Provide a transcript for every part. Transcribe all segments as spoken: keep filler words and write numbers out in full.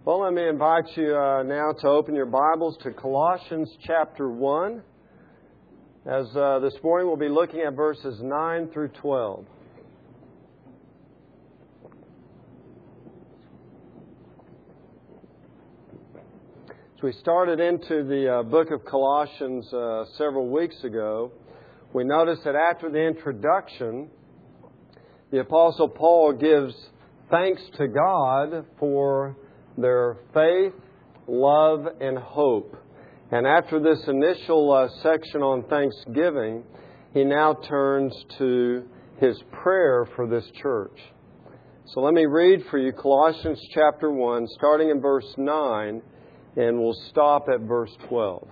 Well, let me invite you uh, now to open your Bibles to Colossians chapter one. As uh, this morning we'll be looking at verses nine through twelve. As we started into the uh, book of Colossians uh, several weeks ago, we noticed that after the introduction, the Apostle Paul gives thanks to God for their faith, love, and hope. And after this initial uh, section on thanksgiving, he now turns to his prayer for this church. So let me read for you Colossians chapter one, starting in verse nine, and we'll stop at verse twelve.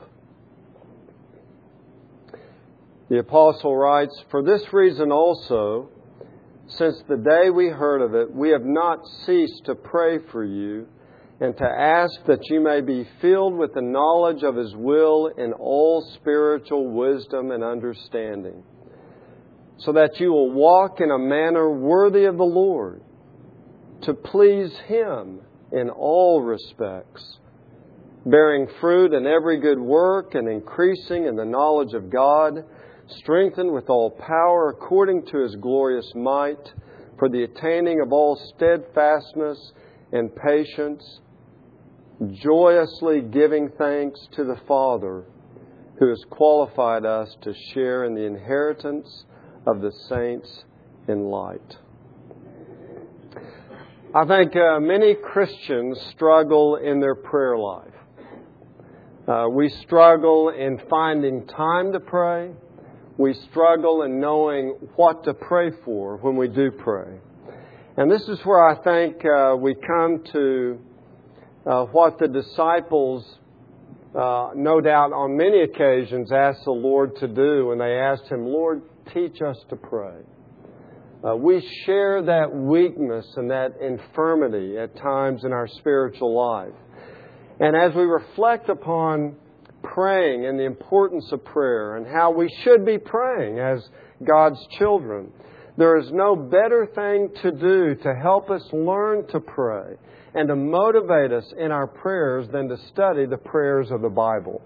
The apostle writes, "For this reason also, since the day we heard of it, we have not ceased to pray for you, and to ask that you may be filled with the knowledge of His will in all spiritual wisdom and understanding, so that you will walk in a manner worthy of the Lord, to please Him in all respects, bearing fruit in every good work and increasing in the knowledge of God, strengthened with all power according to His glorious might, for the attaining of all steadfastness and patience, joyously giving thanks to the Father who has qualified us to share in the inheritance of the saints in light." I think uh, many Christians struggle in their prayer life. Uh, we struggle in finding time to pray. We struggle in knowing what to pray for when we do pray. And this is where I think uh, we come to uh, what the disciples, uh, no doubt on many occasions, asked the Lord to do when they asked Him, "Lord, teach us to pray." Uh, we share that weakness and that infirmity at times in our spiritual life. And as we reflect upon praying and the importance of prayer and how we should be praying as God's children, there is no better thing to do to help us learn to pray and to motivate us in our prayers than to study the prayers of the Bible.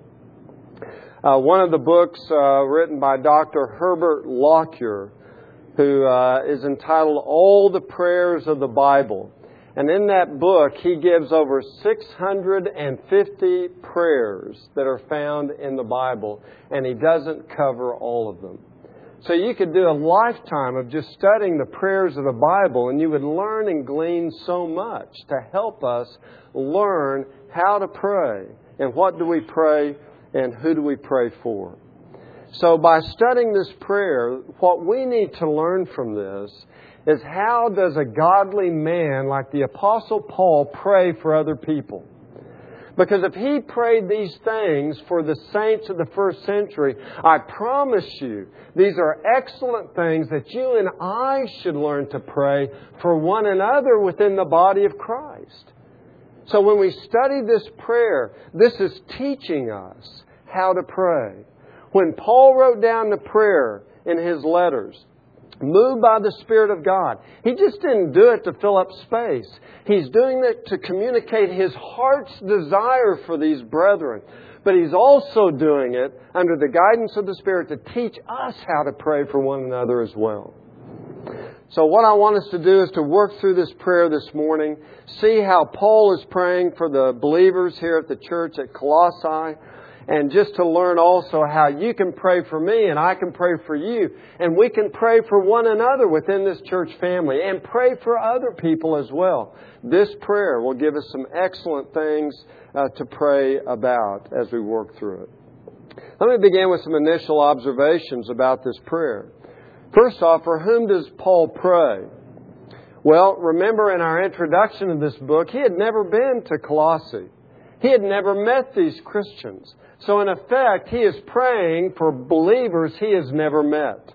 Uh, one of the books uh, written by Doctor Herbert Lockyer, who uh, is entitled All the Prayers of the Bible. And in that book, he gives over six hundred fifty prayers that are found in the Bible, and he doesn't cover all of them. So you could do a lifetime of just studying the prayers of the Bible, and you would learn and glean so much to help us learn how to pray, and what do we pray, and who do we pray for. So by studying this prayer, what we need to learn from this is how does a godly man like the Apostle Paul pray for other people? Because if he prayed these things for the saints of the first century, I promise you, these are excellent things that you and I should learn to pray for one another within the body of Christ. So when we study this prayer, this is teaching us how to pray. When Paul wrote down the prayer in his letters, moved by the Spirit of God, he just didn't do it to fill up space. He's doing it to communicate his heart's desire for these brethren. But he's also doing it under the guidance of the Spirit to teach us how to pray for one another as well. So what I want us to do is to work through this prayer this morning, see how Paul is praying for the believers here at the church at Colossae, and just to learn also how you can pray for me and I can pray for you. And we can pray for one another within this church family and pray for other people as well. This prayer will give us some excellent things uh, to pray about as we work through it. Let me begin with some initial observations about this prayer. First off, for whom does Paul pray? Well, remember in our introduction to this book, he had never been to Colossae. He had never met these Christians. So in effect, he is praying for believers he has never met.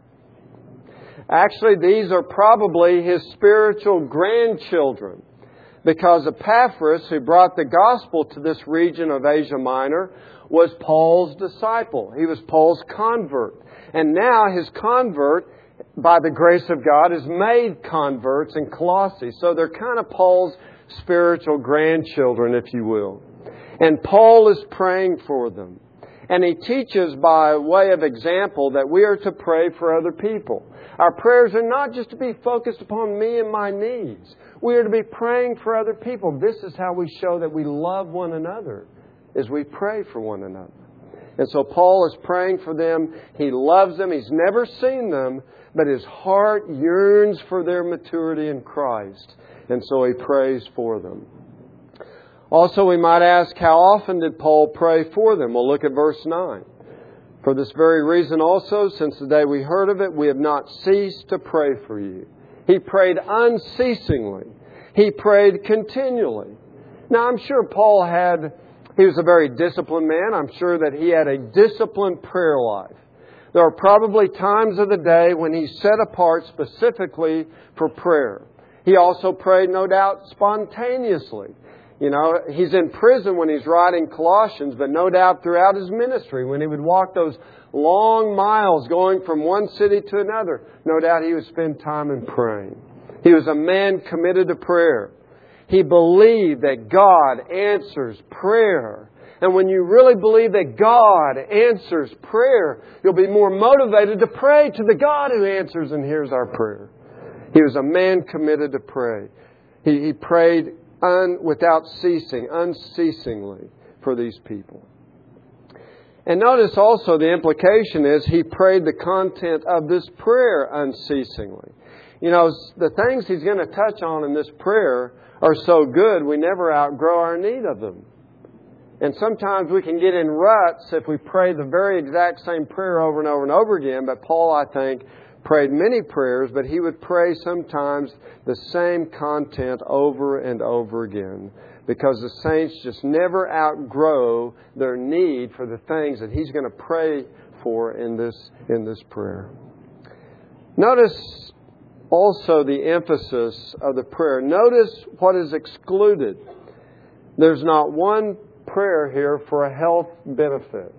Actually, these are probably his spiritual grandchildren, because Epaphras, who brought the gospel to this region of Asia Minor, was Paul's disciple. He was Paul's convert. And now his convert, by the grace of God, is made converts in Colossae. So they're kind of Paul's spiritual grandchildren, if you will. And Paul is praying for them. And he teaches by way of example that we are to pray for other people. Our prayers are not just to be focused upon me and my needs. We are to be praying for other people. This is how we show that we love one another, is we pray for one another. And so Paul is praying for them. He loves them. He's never seen them, but his heart yearns for their maturity in Christ. And so he prays for them. Also, we might ask, how often did Paul pray for them? We'll look at verse nine. For this very reason also, since the day we heard of it, we have not ceased to pray for you. He prayed unceasingly. He prayed continually. Now, I'm sure Paul had, he was a very disciplined man. I'm sure that he had a disciplined prayer life. There are probably times of the day when he set apart specifically for prayer. He also prayed, no doubt, spontaneously. You know, he's in prison when he's writing Colossians, but no doubt throughout his ministry, when he would walk those long miles going from one city to another, no doubt he would spend time in praying. He was a man committed to prayer. He believed that God answers prayer. And when you really believe that God answers prayer, you'll be more motivated to pray to the God who answers and hears our prayer. He was a man committed to pray. He, he prayed Un, without ceasing, unceasingly for these people. And notice also the implication is he prayed the content of this prayer unceasingly. You know, the things he's going to touch on in this prayer are so good we never outgrow our need of them. And sometimes we can get in ruts if we pray the very exact same prayer over and over and over again. But Paul, I think, prayed many prayers, but he would pray sometimes the same content over and over again, because the saints just never outgrow their need for the things that he's going to pray for in this in this prayer. Notice also the emphasis of the prayer. Notice what is excluded. There's not one prayer here for a health benefit.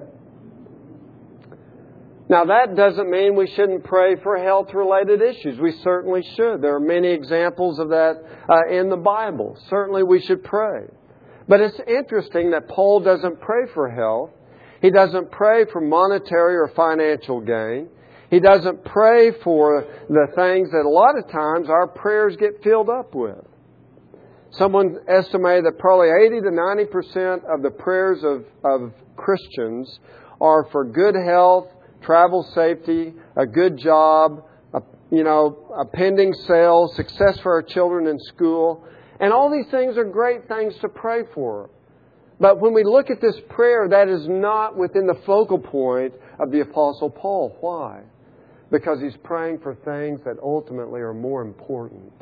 Now, that doesn't mean we shouldn't pray for health-related issues. We certainly should. There are many examples of that uh, in the Bible. Certainly we should pray. But it's interesting that Paul doesn't pray for health. He doesn't pray for monetary or financial gain. He doesn't pray for the things that a lot of times our prayers get filled up with. Someone estimated that probably eighty to ninety percent of the prayers of, of Christians are for good health, travel safety, a good job, a, you know, a pending sale, success for our children in school. And all these things are great things to pray for. But when we look at this prayer, that is not within the focal point of the Apostle Paul. Why? Because he's praying for things that ultimately are more important.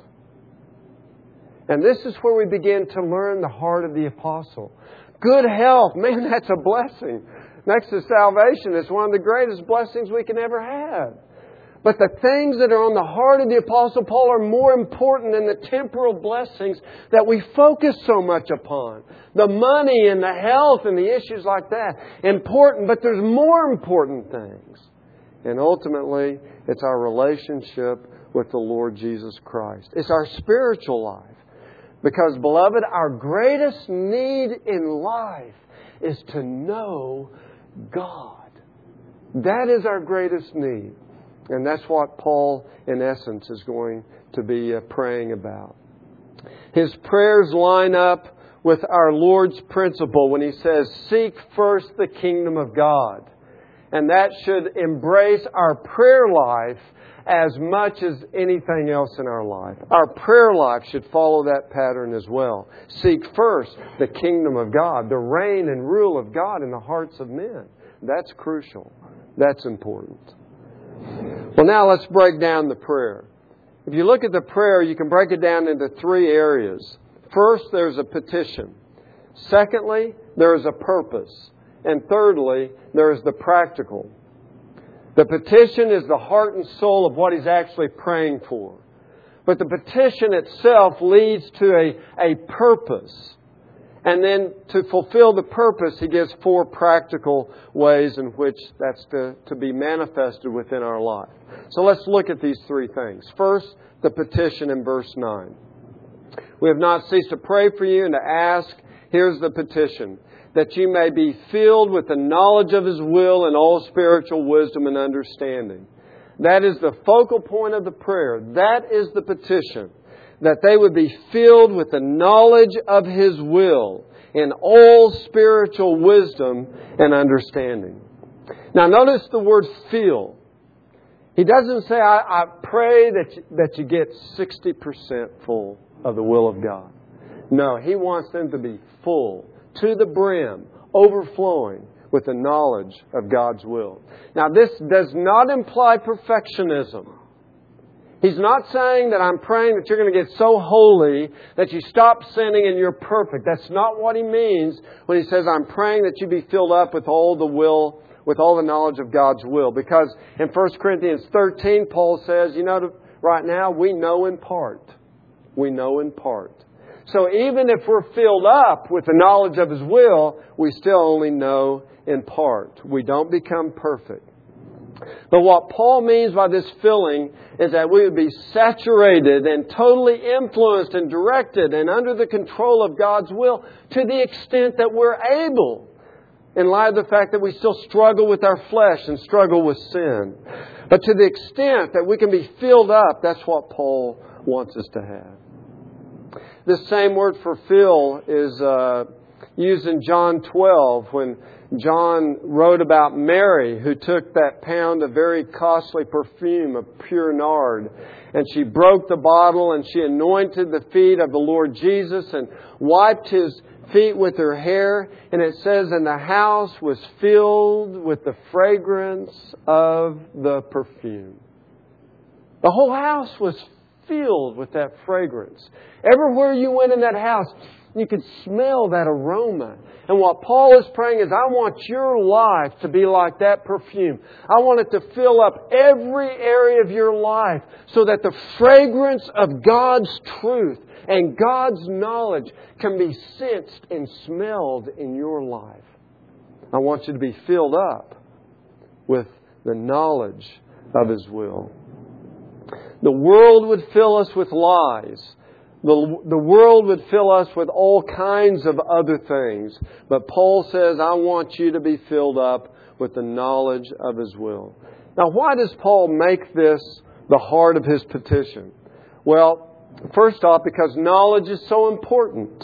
And this is where we begin to learn the heart of the Apostle. Good health, man, that's a blessing. Next to salvation, it's one of the greatest blessings we can ever have. But the things that are on the heart of the Apostle Paul are more important than the temporal blessings that we focus so much upon. The money and the health and the issues like that. Important, but there's more important things. And ultimately, it's our relationship with the Lord Jesus Christ. It's our spiritual life. Because, beloved, our greatest need in life is to know God. That is our greatest need. And that's what Paul, in essence, is going to be uh, praying about. His prayers line up with our Lord's principle when He says, seek first the kingdom of God. And that should embrace our prayer life as much as anything else in our life. Our prayer life should follow that pattern as well. Seek first the kingdom of God, the reign and rule of God in the hearts of men. That's crucial. That's important. Well, now let's break down the prayer. If you look at the prayer, you can break it down into three areas. First, there's a petition. Secondly, there is a purpose. And thirdly, there is the practical. The petition is the heart and soul of what he's actually praying for. But the petition itself leads to a, a purpose. And then to fulfill the purpose, he gives four practical ways in which that's to, to be manifested within our life. So let's look at these three things. First, the petition in verse nine. We have not ceased to pray for you and to ask, here's the petition, that you may be filled with the knowledge of His will and all spiritual wisdom and understanding. That is the focal point of the prayer. That is the petition. That they would be filled with the knowledge of His will in all spiritual wisdom and understanding. Now notice the word fill. He doesn't say, I, I pray that you, that you get sixty percent full of the will of God. No, He wants them to be full, to the brim, overflowing with the knowledge of God's will. Now this does not imply perfectionism. He's not saying that I'm praying that you're going to get so holy that you stop sinning and you're perfect. That's not what He means when He says, I'm praying that you be filled up with all the will, with all the knowledge of God's will. Because in First Corinthians thirteen, Paul says, you know, right now we know in part. We know in part. So even if we're filled up with the knowledge of His will, we still only know in part. We don't become perfect. But what Paul means by this filling is that we would be saturated and totally influenced and directed and under the control of God's will to the extent that we're able, in light of the fact that we still struggle with our flesh and struggle with sin. But to the extent that we can be filled up, that's what Paul wants us to have. This same word for fill is uh, used in John twelve when John wrote about Mary, who took that pound of very costly perfume of pure nard, and she broke the bottle and she anointed the feet of the Lord Jesus and wiped His feet with her hair. And it says, and the house was filled with the fragrance of the perfume. The whole house was filled with that fragrance. Everywhere you went in that house, you could smell that aroma. And what Paul is praying is, I want your life to be like that perfume. I want it to fill up every area of your life so that the fragrance of God's truth and God's knowledge can be sensed and smelled in your life. I want you to be filled up with the knowledge of His will. The world would fill us with lies. The, the world would fill us with all kinds of other things. But Paul says, I want you to be filled up with the knowledge of His will. Now, why does Paul make this the heart of his petition? Well, first off, because knowledge is so important.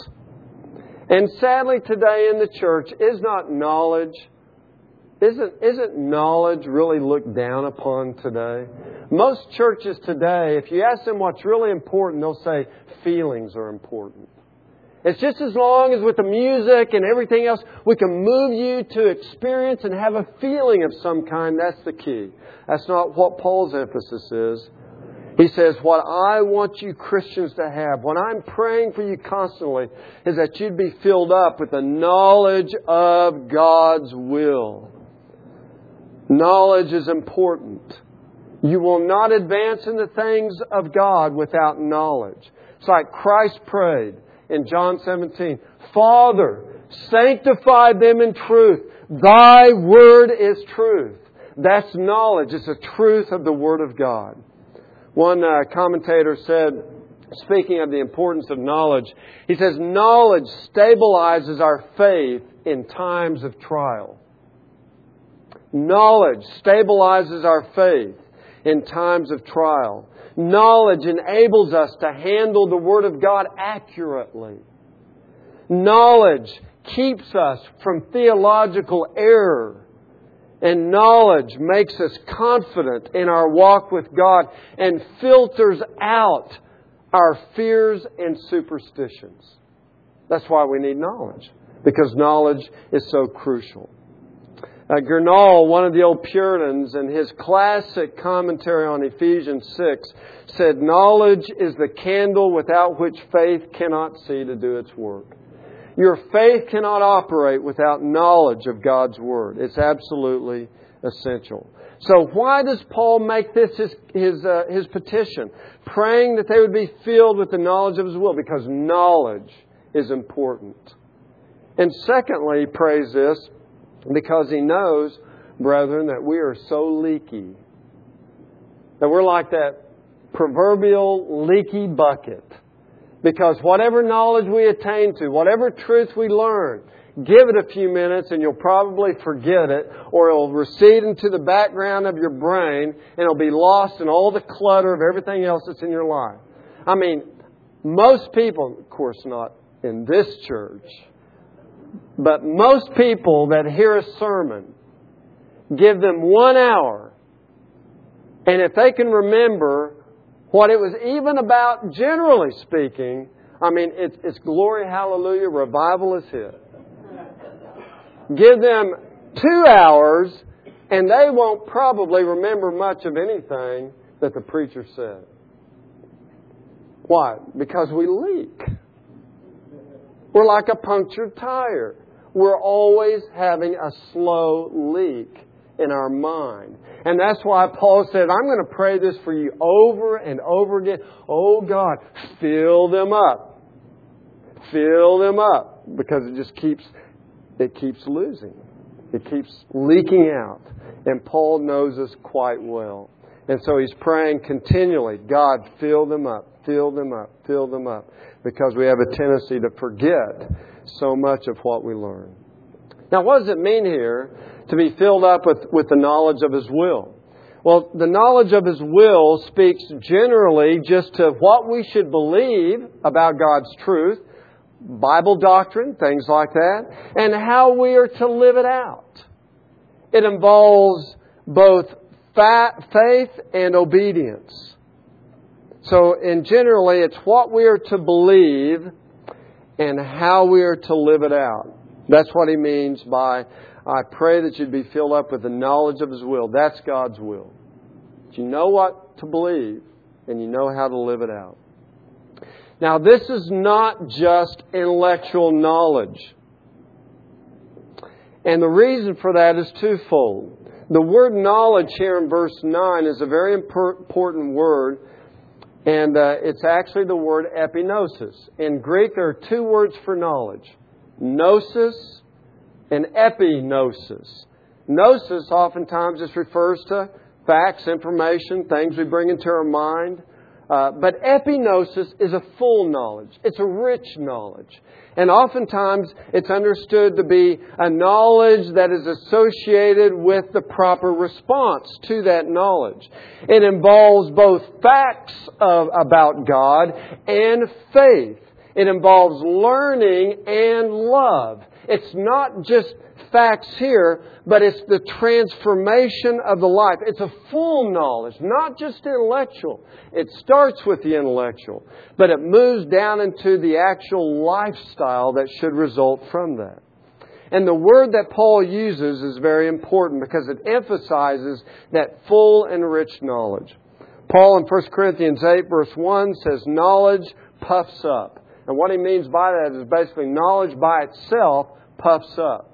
And sadly today in the church, is not knowledge, isn't, isn't knowledge really looked down upon today? Most churches today, if you ask them what's really important, they'll say feelings are important. It's just as long as with the music and everything else, we can move you to experience and have a feeling of some kind. That's the key. That's not what Paul's emphasis is. He says, what I want you Christians to have, what I'm praying for you constantly, is that you'd be filled up with the knowledge of God's will. Knowledge is important. You will not advance in the things of God without knowledge. It's like Christ prayed in John seventeen, Father, sanctify them in truth. Thy word is truth. That's knowledge. It's the truth of the Word of God. One uh, commentator said, speaking of the importance of knowledge, he says, knowledge stabilizes our faith in times of trial. Knowledge stabilizes our faith in times of trial. Knowledge enables us to handle the Word of God accurately. Knowledge keeps us from theological error. And knowledge makes us confident in our walk with God and filters out our fears and superstitions. That's why we need knowledge, because knowledge is so crucial. Uh, Gurnall, one of the old Puritans, in his classic commentary on Ephesians six, said, knowledge is the candle without which faith cannot see to do its work. Your faith cannot operate without knowledge of God's Word. It's absolutely essential. So why does Paul make this his his, uh, his petition? Praying that they would be filled with the knowledge of His will, because knowledge is important. And secondly, he prays this because he knows, brethren, that we are so leaky. That we're like that proverbial leaky bucket. Because whatever knowledge we attain to, whatever truth we learn, give it a few minutes and you'll probably forget it, or it'll recede into the background of your brain and it'll be lost in all the clutter of everything else that's in your life. I mean, most people, of course not in this church, but most people that hear a sermon, give them one hour, and if they can remember what it was even about, generally speaking, I mean, it's, it's glory, hallelujah, revival is hit. Give them two hours and they won't probably remember much of anything that the preacher said. Why? Because we leak. We're like a punctured tire. We're always having a slow leak in our mind. And that's why Paul said, I'm going to pray this for you over and over again. Oh God, fill them up. Fill them up. Because it just keeps, it keeps losing. It keeps leaking out. And Paul knows us quite well. And so he's praying continually, God, fill them up, fill them up, fill them up. Because we have a tendency to forget so much of what we learn. Now, what does it mean here to be filled up with, with the knowledge of His will? Well, the knowledge of His will speaks generally just to what we should believe about God's truth, Bible doctrine, things like that, and how we are to live it out. It involves both faith and obedience. So, in generally, it's what we are to believe and how we are to live it out. That's what he means by, I pray that you'd be filled up with the knowledge of His will. That's God's will. You know what to believe and you know how to live it out. Now, this is not just intellectual knowledge. And the reason for that is twofold. The word knowledge here in verse nine is a very important word. And uh, it's actually the word epignosis. In Greek, there are two words for knowledge. Gnosis and epignosis. Gnosis oftentimes just refers to facts, information, things we bring into our mind. Uh, but epignosis is a full knowledge. It's a rich knowledge. And oftentimes it's understood to be a knowledge that is associated with the proper response to that knowledge. It involves both facts of, about God and faith. It involves learning and love. It's not just facts here, but it's the transformation of the life. It's a full knowledge, not just intellectual. It starts with the intellectual, but it moves down into the actual lifestyle that should result from that. And the word that Paul uses is very important because it emphasizes that full and rich knowledge. Paul in First Corinthians eight verse one says, knowledge puffs up. And what he means by that is basically knowledge by itself puffs up.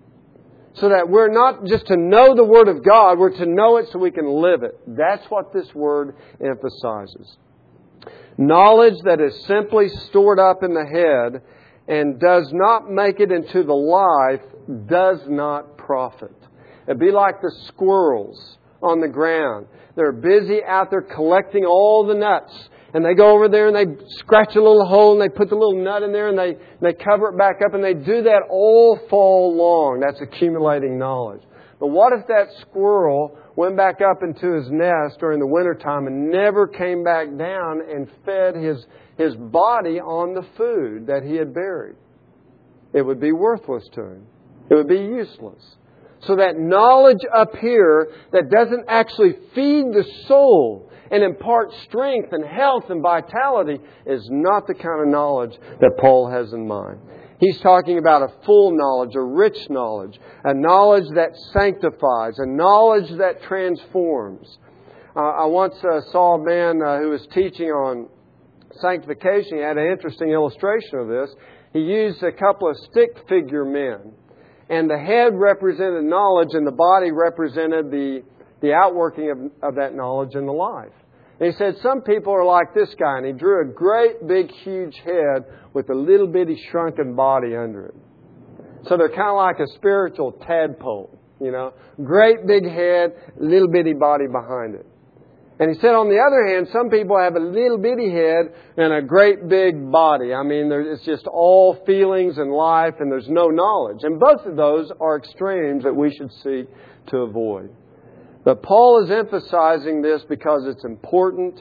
So that we're not just to know the Word of God, we're to know it so we can live it. That's what this word emphasizes. Knowledge that is simply stored up in the head and does not make it into the life does not profit. It'd be like the squirrels on the ground. They're busy out there collecting all the nuts. And they go over there and they scratch a little hole and they put the little nut in there and they, they cover it back up and they do that all fall long. That's accumulating knowledge. But what if that squirrel went back up into his nest during the wintertime and never came back down and fed his, his body on the food that he had buried? It would be worthless to him. It would be useless. So that knowledge up here that doesn't actually feed the soul and impart strength and health and vitality is not the kind of knowledge that Paul has in mind. He's talking about a full knowledge, a rich knowledge, a knowledge that sanctifies, a knowledge that transforms. Uh, I once uh, saw a man uh, who was teaching on sanctification. He had an interesting illustration of this. He used a couple of stick figure men. And the head represented knowledge and the body represented the, the outworking of, of that knowledge in the life. And he said some people are like this guy. And he drew a great big huge head with a little bitty shrunken body under it. So they're kind of like a spiritual tadpole, you know. Great big head, little bitty body behind it. And he said, on the other hand, some people have a little bitty head and a great big body. I mean, it's just all feelings and life, and there's no knowledge. And both of those are extremes that we should seek to avoid. But Paul is emphasizing this because it's important.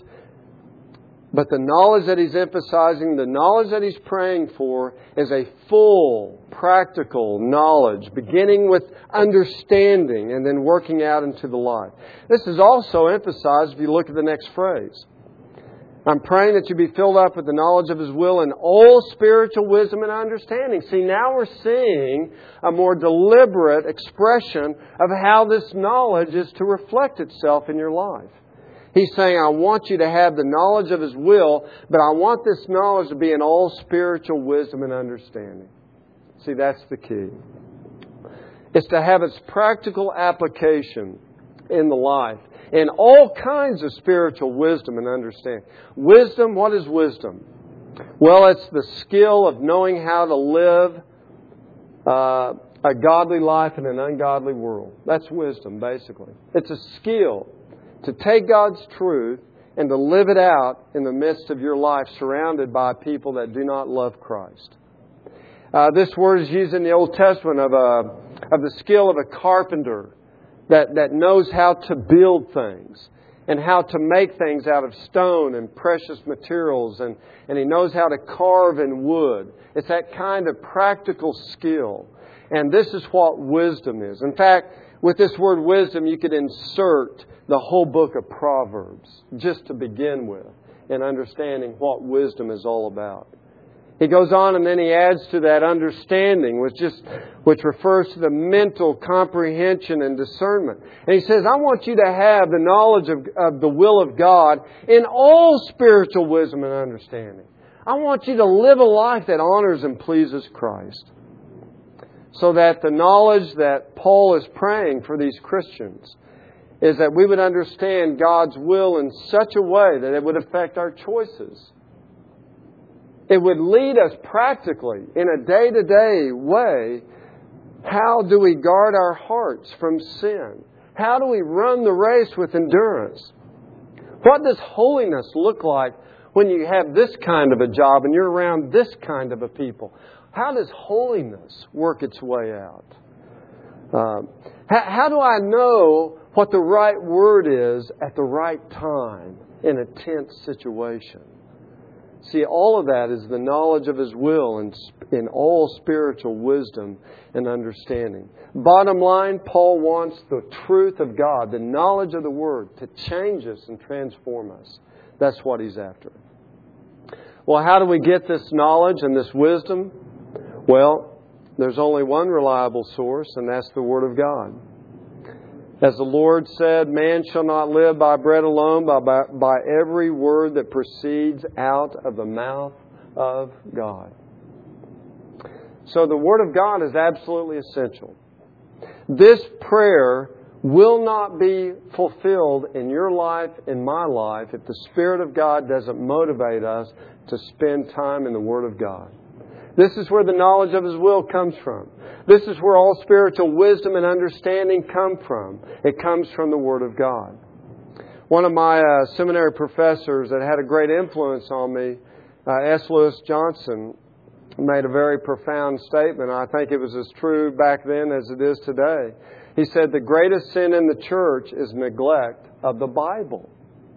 But the knowledge that he's emphasizing, the knowledge that he's praying for, is a full, practical knowledge, beginning with understanding and then working out into the life. This is also emphasized if you look at the next phrase. I'm praying that you be filled up with the knowledge of His will and all spiritual wisdom and understanding. See, now we're seeing a more deliberate expression of how this knowledge is to reflect itself in your life. He's saying, I want you to have the knowledge of His will, but I want this knowledge to be in all spiritual wisdom and understanding. See, that's the key. It's to have its practical application in the life, in all kinds of spiritual wisdom and understanding. Wisdom, what is wisdom? Well, it's the skill of knowing how to live uh, a godly life in an ungodly world. That's wisdom, basically. It's a skill to take God's truth and to live it out in the midst of your life surrounded by people that do not love Christ. Uh, this word is used in the Old Testament of a of the skill of a carpenter that, that knows how to build things and how to make things out of stone and precious materials, and, and he knows how to carve in wood. It's that kind of practical skill. And this is what wisdom is. In fact, with this word wisdom, you could insert the whole book of Proverbs, just to begin with, in understanding what wisdom is all about. He goes on and then he adds to that understanding, which just which refers to the mental comprehension and discernment. And he says, I want you to have the knowledge of, of the will of God in all spiritual wisdom and understanding. I want you to live a life that honors and pleases Christ. So that the knowledge that Paul is praying for these Christians is that we would understand God's will in such a way that it would affect our choices. It would lead us practically, in a day-to-day way, how do we guard our hearts from sin? How do we run the race with endurance? What does holiness look like when you have this kind of a job and you're around this kind of a people? How does holiness work its way out? Um, how, how do I know what the right word is at the right time in a tense situation? See, all of that is the knowledge of His will and in all spiritual wisdom and understanding. Bottom line, Paul wants the truth of God, the knowledge of the Word, to change us and transform us. That's what he's after. Well, how do we get this knowledge and this wisdom? Well, there's only one reliable source, and that's the Word of God. As the Lord said, man shall not live by bread alone, but by, by every word that proceeds out of the mouth of God. So the Word of God is absolutely essential. This prayer will not be fulfilled in your life, in my life, if the Spirit of God doesn't motivate us to spend time in the Word of God. This is where the knowledge of His will comes from. This is where all spiritual wisdom and understanding come from. It comes from the Word of God. One of my uh, seminary professors that had a great influence on me, uh, S. Lewis Johnson, made a very profound statement. I think it was as true back then as it is today. He said, the greatest sin in the church is neglect of the Bible.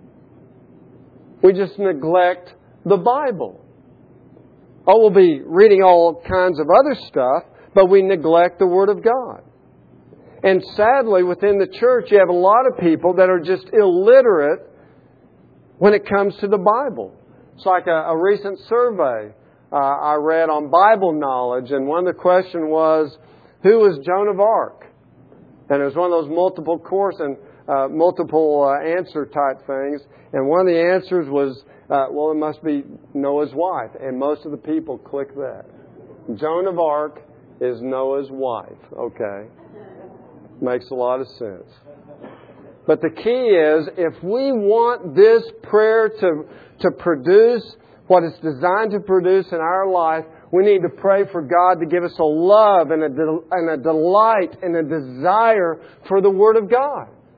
We just neglect the Bible. Oh, we'll be reading all kinds of other stuff, but we neglect the Word of God. And sadly, within the church, you have a lot of people that are just illiterate when it comes to the Bible. It's like a, a recent survey uh, I read on Bible knowledge, and one of the questions was, who was Joan of Arc? And it was one of those multiple course and uh, multiple uh, answer type things. And one of the answers was, uh, well, it must be Noah's wife. And most of the people click that. Joan of Arc is Noah's wife. Okay. Makes a lot of sense. But the key is, if we want this prayer to, to produce what it's designed to produce in our life, we need to pray for God to give us a love and a, de- and a delight and a desire for the Word of God.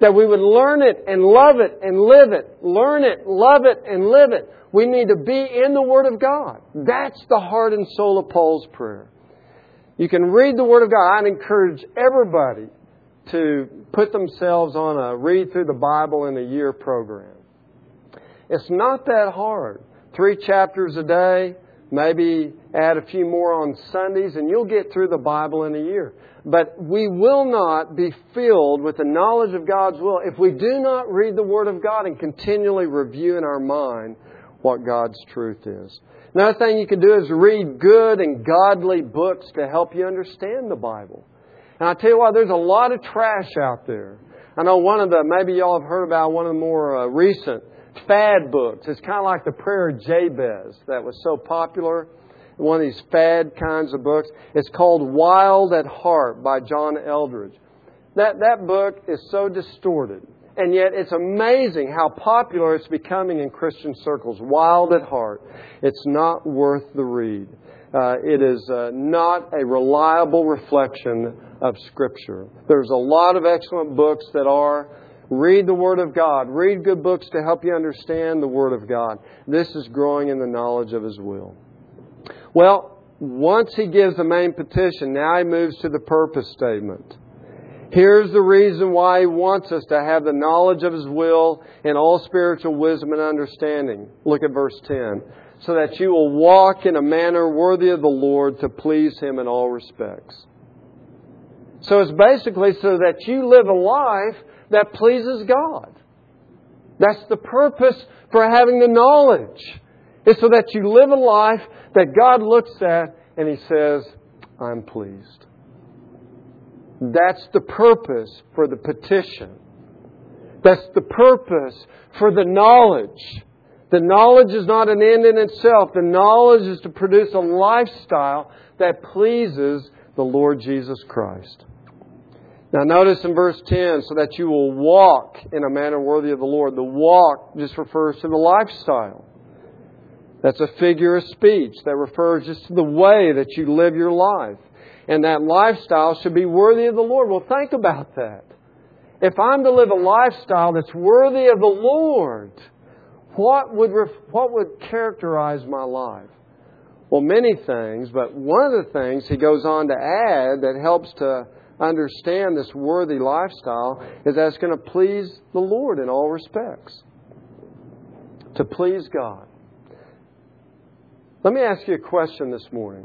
That we would learn it and love it and live it. Learn it, love it, and live it. We need to be in the Word of God. That's the heart and soul of Paul's prayer. You can read the Word of God. I'd encourage everybody to put themselves on a read through the Bible in a year program. It's not that hard. Three chapters a day, maybe add a few more on Sundays, and you'll get through the Bible in a year. But we will not be filled with the knowledge of God's will if we do not read the Word of God and continually review in our mind what God's truth is. Another thing you can do is read good and godly books to help you understand the Bible. And I tell you what, there's a lot of trash out there. I know one of the, maybe y'all have heard about one of the more uh, recent fad books. It's kind of like the Prayer of Jabez that was so popular. One of these fad kinds of books. It's called Wild at Heart by John Eldredge. That, that book is so distorted. And yet it's amazing how popular it's becoming in Christian circles. Wild at Heart. It's not worth the read. Uh, it is uh, not a reliable reflection of Scripture. There's a lot of excellent books that are. Read the Word of God. Read good books to help you understand the Word of God. This is growing in the knowledge of His will. Well, once he gives the main petition, now he moves to the purpose statement. Here's the reason why he wants us to have the knowledge of His will and all spiritual wisdom and understanding. Look at verse ten. So that you will walk in a manner worthy of the Lord to please Him in all respects. So it's basically so that you live a life that pleases God. That's the purpose for having the knowledge. It's so that you live a life that God looks at and He says, I'm pleased. That's the purpose for the petition. That's the purpose for the knowledge. The knowledge is not an end in itself. The knowledge is to produce a lifestyle that pleases the Lord Jesus Christ. Now notice in verse ten, so that you will walk in a manner worthy of the Lord. The walk just refers to the lifestyle. That's a figure of speech that refers just to the way that you live your life. And that lifestyle should be worthy of the Lord. Well, think about that. If I'm to live a lifestyle that's worthy of the Lord, what would what would characterize my life? Well, many things, but one of the things he goes on to add that helps to understand this worthy lifestyle is that it's going to please the Lord in all respects. To please God. Let me ask you a question this morning.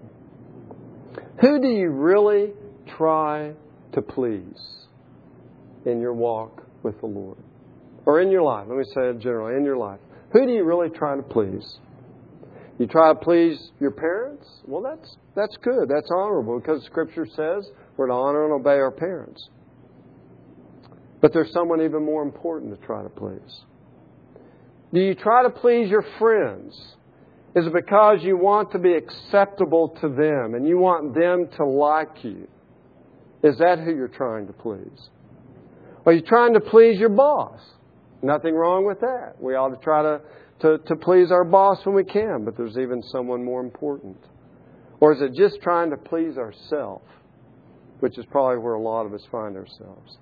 Who do you really try to please in your walk with the Lord? Or in your life? Let me say it generally. In your life. Who do you really try to please? You try to please your parents? Well, that's that's good. That's honorable because Scripture says we're to honor and obey our parents. But there's someone even more important to try to please. Do you try to please your friends? Is it because you want to be acceptable to them and you want them to like you? Is that who you're trying to please? Or are you trying to please your boss? Nothing wrong with that. We ought to try to, to, to please our boss when we can, but there's even someone more important. Or is it just trying to please ourselves, which is probably where a lot of us find ourselves?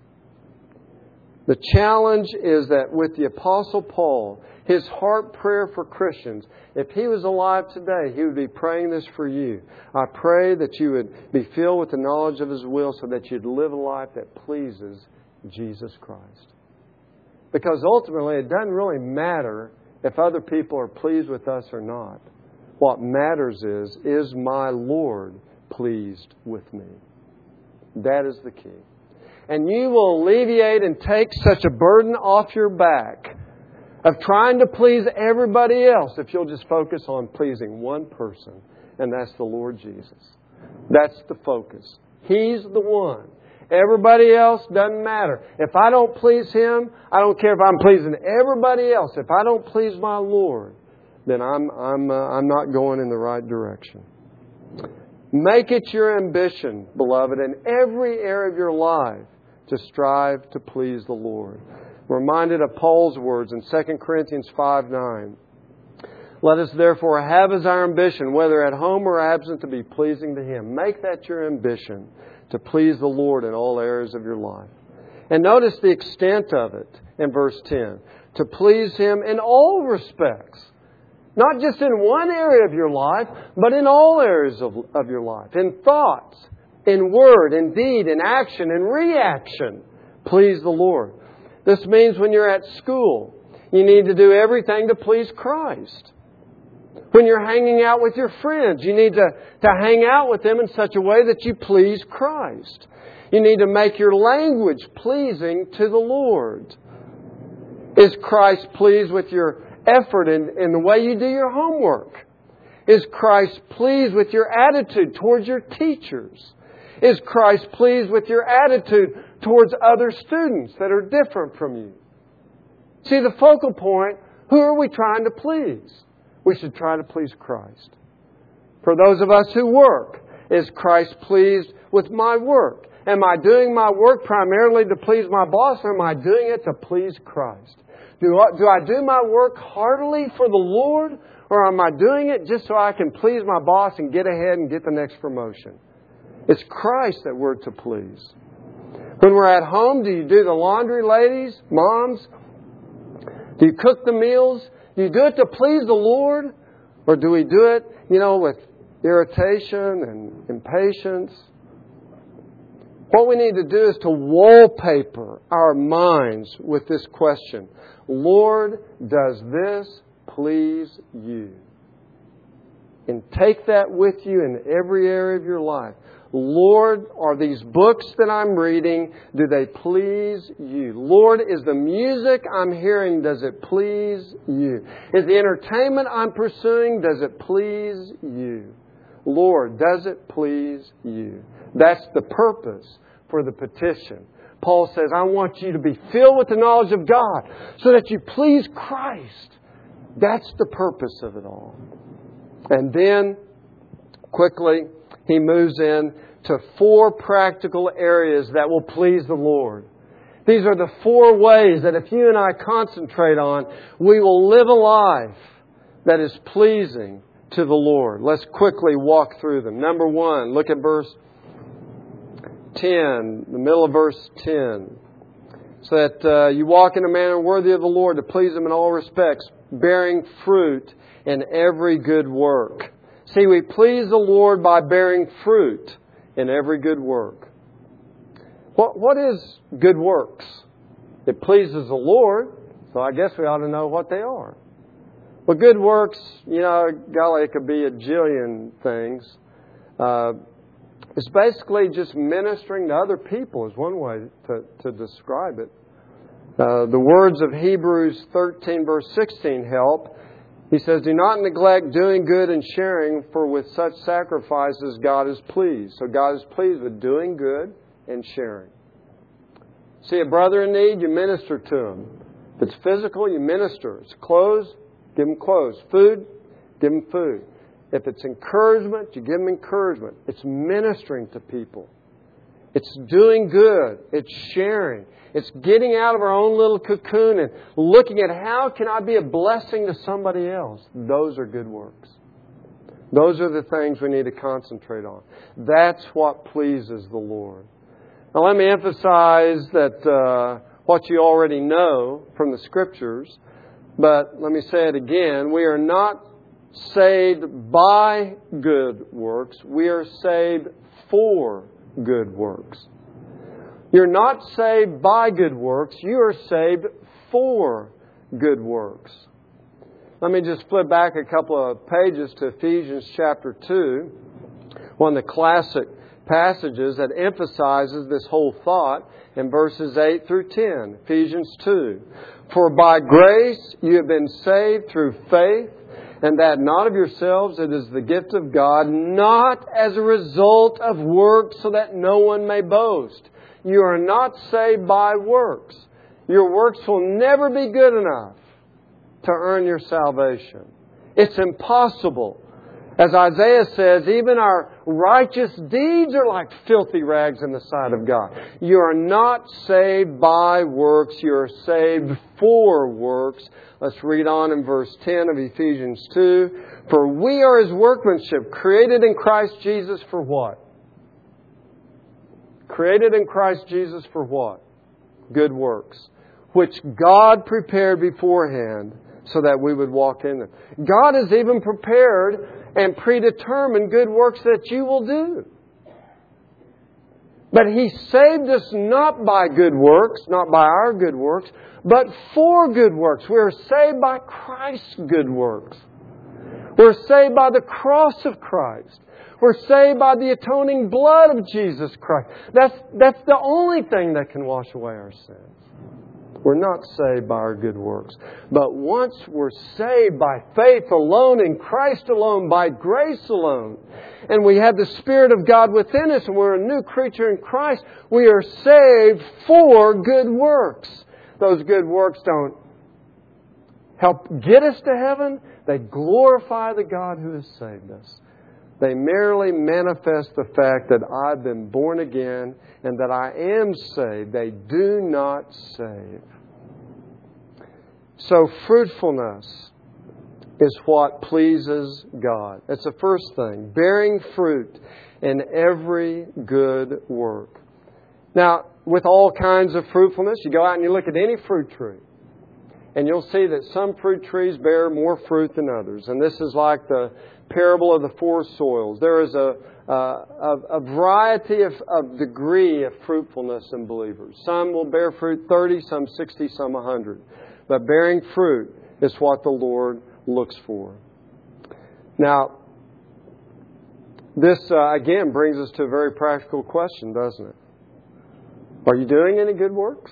The challenge is that with the Apostle Paul, his heart prayer for Christians, if he was alive today, he would be praying this for you. I pray that you would be filled with the knowledge of His will so that you'd live a life that pleases Jesus Christ. Because ultimately, it doesn't really matter if other people are pleased with us or not. What matters is, is my Lord pleased with me? That is the key. And you will alleviate and take such a burden off your back of trying to please everybody else if you'll just focus on pleasing one person, and that's the Lord Jesus. That's the focus. He's the one. Everybody else doesn't matter. If I don't please Him, I don't care if I'm pleasing everybody else. If I don't please my Lord, then I'm I'm uh, I'm not going in the right direction. Make it your ambition, beloved, in every area of your life to strive to please the Lord. Reminded of Paul's words in Second Corinthians five nine. Let us therefore have as our ambition, whether at home or absent, to be pleasing to Him. Make that your ambition, to please the Lord in all areas of your life. And notice the extent of it in verse ten. To please Him in all respects. Not just in one area of your life, but in all areas of, of your life. In thoughts, in word, in deed, in action, in reaction. Please the Lord. This means when you're at school, you need to do everything to please Christ. When you're hanging out with your friends, you need to, to hang out with them in such a way that you please Christ. You need to make your language pleasing to the Lord. Is Christ pleased with your effort in, in the way you do your homework? Is Christ pleased with your attitude towards your teachers? Is Christ pleased with your attitude towards other students that are different from you? See, the focal point, who are we trying to please? We should try to please Christ. For those of us who work, is Christ pleased with my work? Am I doing my work primarily to please my boss, or am I doing it to please Christ? Do I, do I do my work heartily for the Lord, or am I doing it just so I can please my boss and get ahead and get the next promotion? It's Christ that we're to please. When we're at home, do you do the laundry, ladies, moms? Do you cook the meals? Do you do it to please the Lord? Or do we do it, you know, with irritation and impatience? What we need to do is to wallpaper our minds with this question. Lord, does this please you? And take that with you in every area of your life. Lord, are these books that I'm reading, do they please you? Lord, is the music I'm hearing, does it please you? Is the entertainment I'm pursuing, does it please you? Lord, does it please you? That's the purpose for the petition. Paul says, I want you to be filled with the knowledge of God so that you please Christ. That's the purpose of it all. And then, quickly, he moves in to four practical areas that will please the Lord. These are the four ways that if you and I concentrate on, we will live a life that is pleasing to the Lord. Let's quickly walk through them. Number one, look at verse ten, the middle of verse ten. So that uh, you walk in a manner worthy of the Lord to please Him in all respects, bearing fruit in every good work. See, we please the Lord by bearing fruit in every good work. What What is good works? It pleases the Lord, so I guess we ought to know what they are. Well, good works, you know, golly, it could be a jillion things. Uh, it's basically just ministering to other people is one way to, to describe it. Uh, the words of Hebrews thirteen, verse sixteen help. He says, do not neglect doing good and sharing, for with such sacrifices God is pleased. So God is pleased with doing good and sharing. See a brother in need, you minister to him. If it's physical, you minister. It's clothes, give him clothes. Food, give him food. If it's encouragement, you give him encouragement. It's ministering to people. It's doing good. It's sharing. It's getting out of our own little cocoon and looking at how can I be a blessing to somebody else. Those are good works. Those are the things we need to concentrate on. That's what pleases the Lord. Now let me emphasize that uh, what you already know from the Scriptures, but let me say it again. We are not saved by good works. We are saved for good works. You're not saved by good works. You are saved for good works. Let me just flip back a couple of pages to Ephesians chapter two, one of the classic passages that emphasizes this whole thought in verses eight through ten. Ephesians two. For by grace you have been saved through faith, and that not of yourselves, it is the gift of God, not as a result of works, so that no one may boast. You are not saved by works. Your works will never be good enough to earn your salvation. It's impossible. As Isaiah says, even our righteous deeds are like filthy rags in the sight of God. You are not saved by works. You are saved for works. Let's read on in verse ten of Ephesians two. For we are His workmanship, created in Christ Jesus for what? Created in Christ Jesus for what? good works, which God prepared beforehand so that we would walk in them. God has even prepared and predetermined good works that you will do. But He saved us not by good works, not by our good works, but for good works. We are saved by Christ's good works. We're saved by the cross of Christ. We're saved by the atoning blood of Jesus Christ. That's, that's the only thing that can wash away our sins. We're not saved by our good works. But once we're saved by faith alone, in Christ alone, by grace alone, and we have the Spirit of God within us, and we're a new creature in Christ, we are saved for good works. Those good works don't help get us to heaven. They glorify the God who has saved us. They merely manifest the fact that I've been born again and that I am saved. They do not save. So fruitfulness is what pleases God. That's the first thing. Bearing fruit in every good work. Now, with all kinds of fruitfulness, you go out and you look at any fruit tree, and you'll see that some fruit trees bear more fruit than others. And this is like the parable of the four soils. There is a, a, a variety of, of degree of fruitfulness in believers. Some will bear fruit thirty, some sixty, some one hundred. But bearing fruit is what the Lord looks for. Now, this uh, again brings us to a very practical question, doesn't it? Are you doing any good works?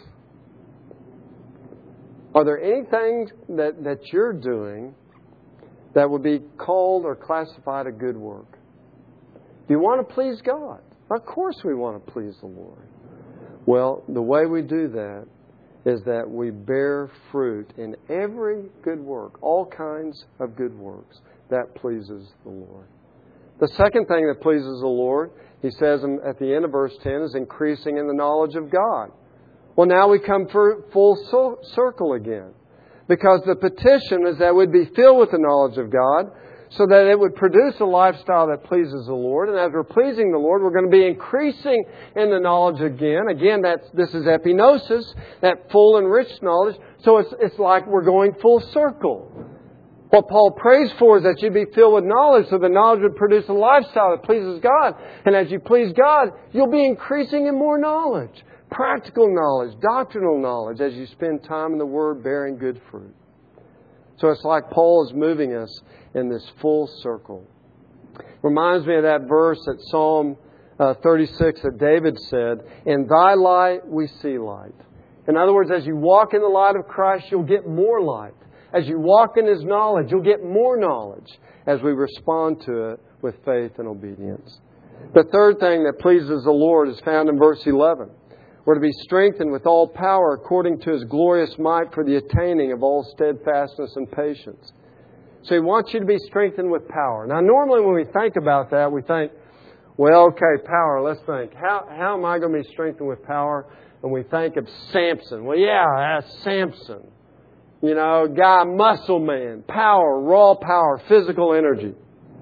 Are there anything that, that you're doing that would be called or classified a good work? Do you want to please God? Of course we want to please the Lord. Well, the way we do that is that we bear fruit in every good work, all kinds of good works. That pleases the Lord. The second thing that pleases the Lord, He says at the end of verse ten, is increasing in the knowledge of God. Well, now we come for full circle again. Because the petition is that we'd be filled with the knowledge of God so that it would produce a lifestyle that pleases the Lord. And as we're pleasing the Lord, we're going to be increasing in the knowledge again. Again, that's, this is epignosis, that full and rich knowledge. So it's, it's like we're going full circle. What Paul prays for is that you be filled with knowledge so the knowledge would produce a lifestyle that pleases God. And as you please God, you'll be increasing in more knowledge. Practical knowledge, doctrinal knowledge, as you spend time in the Word bearing good fruit. So it's like Paul is moving us in this full circle. Reminds me of that verse at Psalm uh, thirty-six that David said, "In Thy light we see light." In other words, as you walk in the light of Christ, you'll get more light. As you walk in His knowledge, you'll get more knowledge as we respond to it with faith and obedience. The third thing that pleases the Lord is found in verse eleven. We're to be strengthened with all power according to His glorious might for the attaining of all steadfastness and patience. So He wants you to be strengthened with power. Now, normally when we think about that, we think, well, okay, power, let's think. How, how am I going to be strengthened with power? And we think of Samson. Well, yeah, that's Samson. You know, guy, muscle man, power, raw power, physical energy.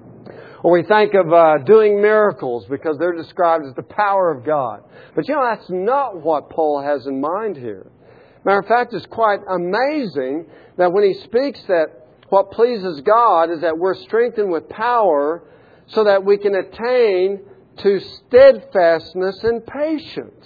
Or we think of uh, doing miracles because they're described as the power of God. But you know, that's not what Paul has in mind here. Matter of fact, it's quite amazing that when he speaks that what pleases God is that we're strengthened with power so that we can attain to steadfastness and patience.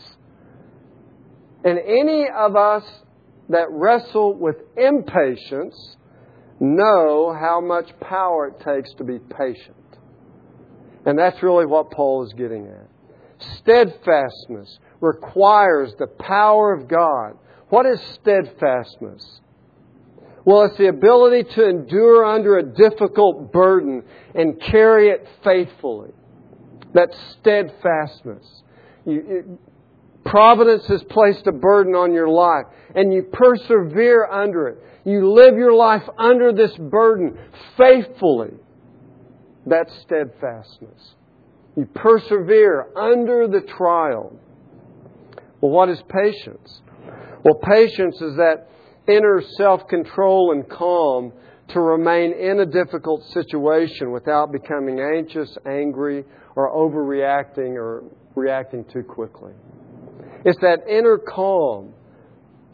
And any of us that wrestle with impatience know how much power it takes to be patient. And that's really what Paul is getting at. Steadfastness requires the power of God. What is steadfastness? Well, it's the ability to endure under a difficult burden and carry it faithfully. That's steadfastness. You, it, Providence has placed a burden on your life, and you persevere under it. You live your life under this burden faithfully. That's steadfastness. You persevere under the trial. Well, what is patience? Well, patience is that inner self-control and calm to remain in a difficult situation without becoming anxious, angry, or overreacting or reacting too quickly. It's that inner calm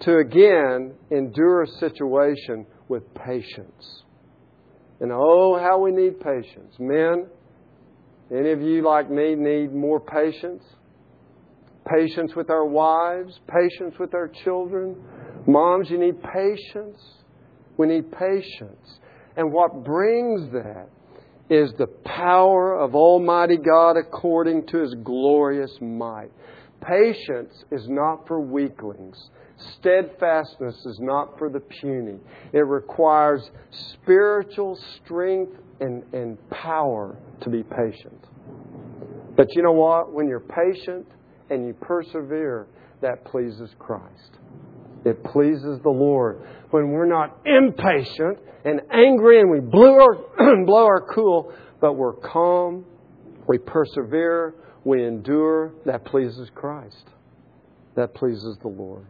to again endure a situation with patience. And oh, how we need patience. Men, any of you like me need more patience? Patience with our wives, patience with our children. Moms, you need patience. We need patience. And what brings that is the power of Almighty God according to His glorious might. Patience is not for weaklings. Steadfastness is not for the puny. It requires spiritual strength and, and power to be patient. But you know what? When you're patient and you persevere, that pleases Christ. It pleases the Lord. When we're not impatient and angry and we blow our, blow our cool, but we're calm, we persevere, we endure, that pleases Christ. That pleases the Lord.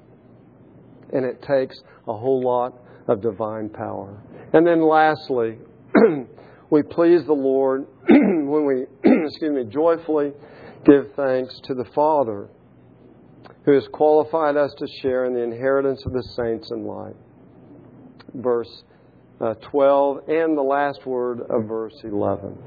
And it takes a whole lot of divine power. And then lastly, we please the Lord when we, excuse me, joyfully give thanks to the Father who has qualified us to share in the inheritance of the saints in light. Verse uh, twelve and the last word of verse eleven.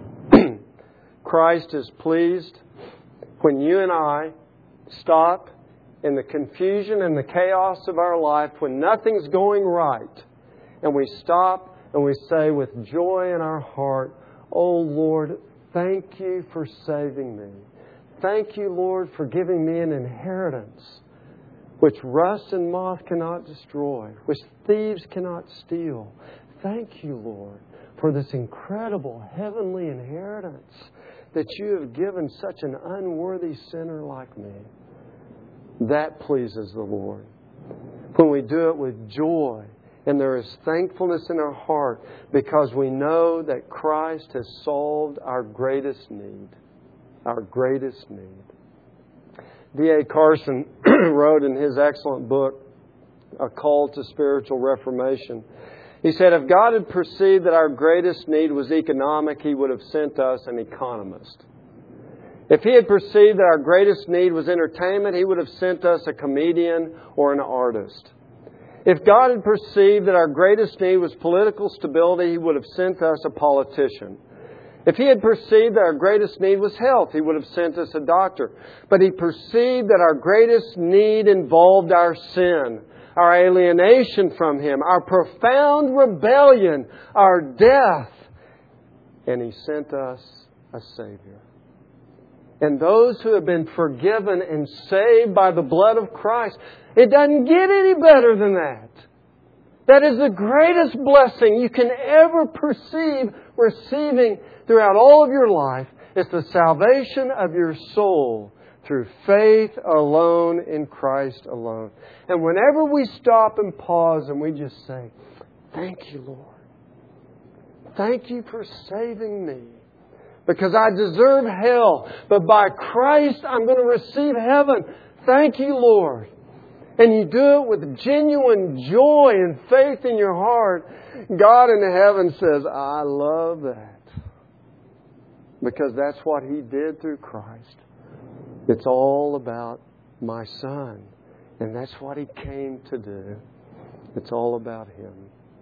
Christ is pleased when you and I stop in the confusion and the chaos of our life, when nothing's going right, and we stop and we say with joy in our heart, "Oh Lord, thank you for saving me. Thank you, Lord, for giving me an inheritance which rust and moth cannot destroy, which thieves cannot steal. Thank you, Lord, for this incredible heavenly inheritance that you have given such an unworthy sinner like me." That pleases the Lord. When we do it with joy and there is thankfulness in our heart because we know that Christ has solved our greatest need. Our greatest need. D A Carson wrote in his excellent book, A Call to Spiritual Reformation, he said, if God had perceived that our greatest need was economic, He would have sent us an economist. If He had perceived that our greatest need was entertainment, He would have sent us a comedian or an artist. If God had perceived that our greatest need was political stability, He would have sent us a politician. If He had perceived that our greatest need was health, He would have sent us a doctor. But He perceived that our greatest need involved our sin, our alienation from Him, our profound rebellion, our death. And He sent us a Savior. And those who have been forgiven and saved by the blood of Christ, it doesn't get any better than that. That is the greatest blessing you can ever perceive receiving throughout all of your life. It's the salvation of your soul through faith alone in Christ alone. And whenever we stop and pause and we just say, "Thank you, Lord. Thank you for saving me. Because I deserve hell, but by Christ I'm going to receive heaven. Thank you, Lord." And you do it with genuine joy and faith in your heart, God in heaven says, "I love that." Because that's what He did through Christ. It's all about my Son. And that's what He came to do. It's all about Him.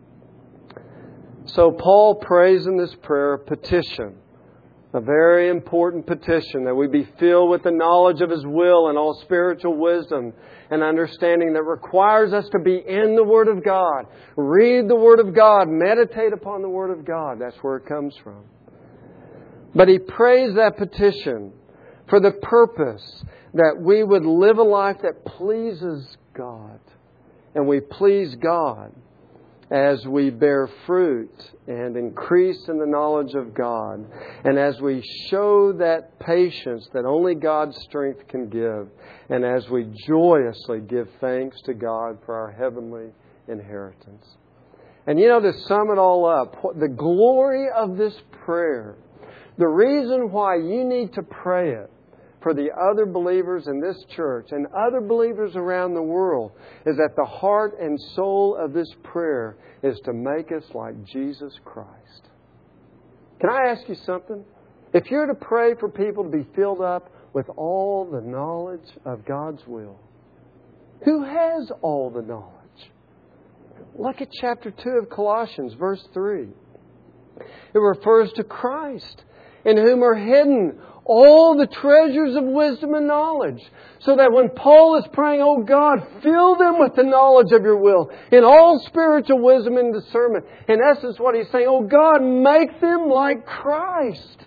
So Paul prays in this prayer a petition. A very important petition, that we be filled with the knowledge of His will and all spiritual wisdom and understanding that requires us to be in the Word of God. Read the Word of God. Meditate upon the Word of God. That's where it comes from. But he prays that petition for the purpose that we would live a life that pleases God. And we please God as we bear fruit and increase in the knowledge of God. And as we show that patience that only God's strength can give. And as we joyously give thanks to God for our heavenly inheritance. And you know, to sum it all up, the glory of this prayer, the reason why you need to pray it for the other believers in this church and other believers around the world is that the heart and soul of this prayer is to make us like Jesus Christ. Can I ask you something? If you're to pray for people to be filled up with all the knowledge of God's will, Who has all the knowledge? Look at chapter two of Colossians, verse three. It refers to Christ, in whom are hidden all the treasures of wisdom and knowledge. So that when Paul is praying, oh God, fill them with the knowledge of your will, in all spiritual wisdom and discernment. In essence, what he's saying, oh God, make them like Christ.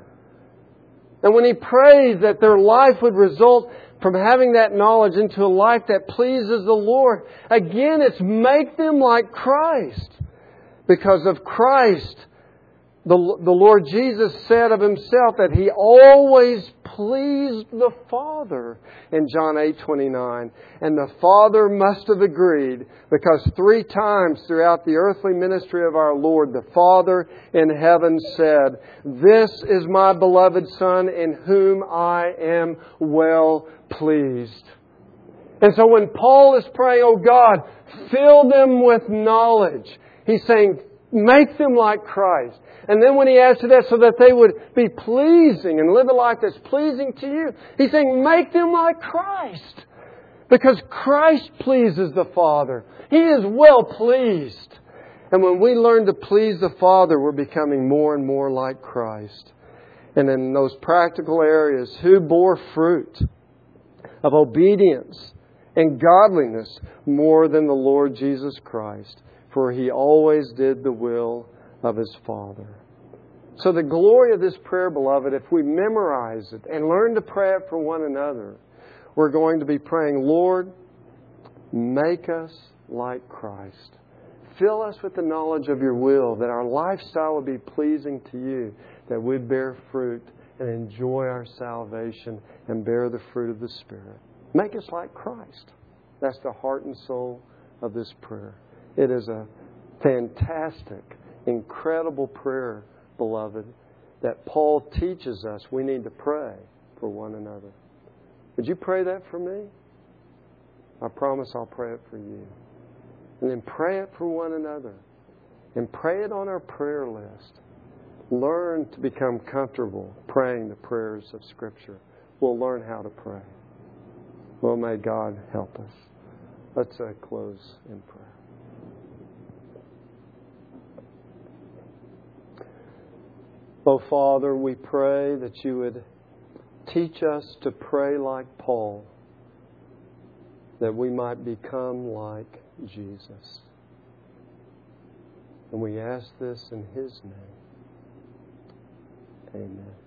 And when he prays that their life would result from having that knowledge into a life that pleases the Lord, again, it's make them like Christ. Because of Christ, the, the Lord Jesus said of Himself that He always pleased the Father in John eight twenty-nine. And the Father must have agreed, because three times throughout the earthly ministry of our Lord, the Father in heaven said, "This is my beloved Son in whom I am well pleased." And so when Paul is praying, oh God, fill them with knowledge, he's saying, make them like Christ. And then when he adds to that, so that they would be pleasing and live a life that's pleasing to you, he's saying, make them like Christ. Because Christ pleases the Father. He is well pleased. And when we learn to please the Father, we're becoming more and more like Christ. And in those practical areas, who bore fruit of obedience and godliness more than the Lord Jesus Christ? For He always did the will of His Father. So the glory of this prayer, beloved, if we memorize it and learn to pray it for one another, we're going to be praying, Lord, make us like Christ. Fill us with the knowledge of your will, that our lifestyle would be pleasing to you, that we'd bear fruit and enjoy our salvation and bear the fruit of the Spirit. Make us like Christ. That's the heart and soul of this prayer. It is a fantastic, incredible prayer, beloved, that Paul teaches us we need to pray for one another. Would you pray that for me? I promise I'll pray it for you. And then pray it for one another. And pray it on our prayer list. Learn to become comfortable praying the prayers of Scripture. We'll learn how to pray. Well, may God help us. Let's uh, close in prayer. Oh, Father, we pray that you would teach us to pray like Paul, that we might become like Jesus. And we ask this in His name. Amen.